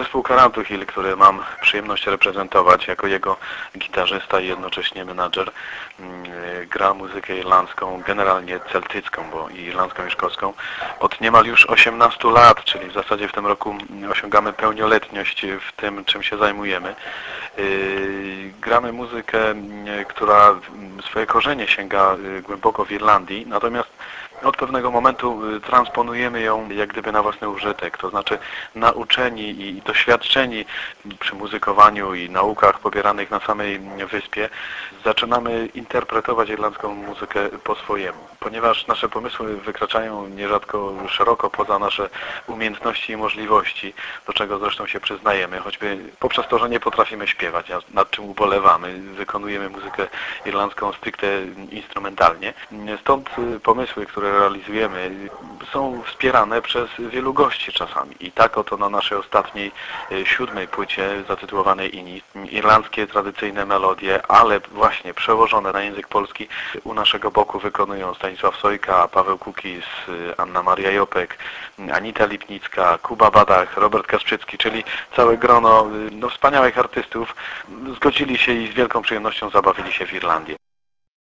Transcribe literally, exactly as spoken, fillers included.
Zespół Karantu Hill, który mam przyjemność reprezentować jako jego gitarzysta i jednocześnie menadżer, gra muzykę irlandzką, generalnie celtycką, bo i irlandzką i szkocką, od niemal już osiemnastu lat, czyli w zasadzie w tym roku osiągamy pełnioletność w tym, czym się zajmujemy. Gramy muzykę, która swoje korzenie sięga głęboko w Irlandii, natomiast od pewnego momentu transponujemy ją jak gdyby na własny użytek, to znaczy nauczeni i doświadczeni przy muzykowaniu i naukach pobieranych na samej wyspie, zaczynamy interpretować irlandzką muzykę po swojemu. Ponieważ nasze pomysły wykraczają nierzadko szeroko poza nasze umiejętności i możliwości, do czego zresztą się przyznajemy, choćby poprzez to, że nie potrafimy śpiewać, nad czym ubolewamy, wykonujemy muzykę irlandzką stricte instrumentalnie. Stąd pomysły, które realizujemy, są wspierane przez wielu gości czasami. I tak oto na naszej ostatniej, siódmej płycie zatytułowanej Inis, irlandzkie tradycyjne melodie, ale właśnie przełożone na język polski, u naszego boku wykonują Stanisław Sojka, Paweł Kukis, Anna Maria Jopek, Anita Lipnicka, Kuba Badach, Robert Kasprzycki, czyli całe grono no, wspaniałych artystów zgodzili się i z wielką przyjemnością zabawili się w Irlandii.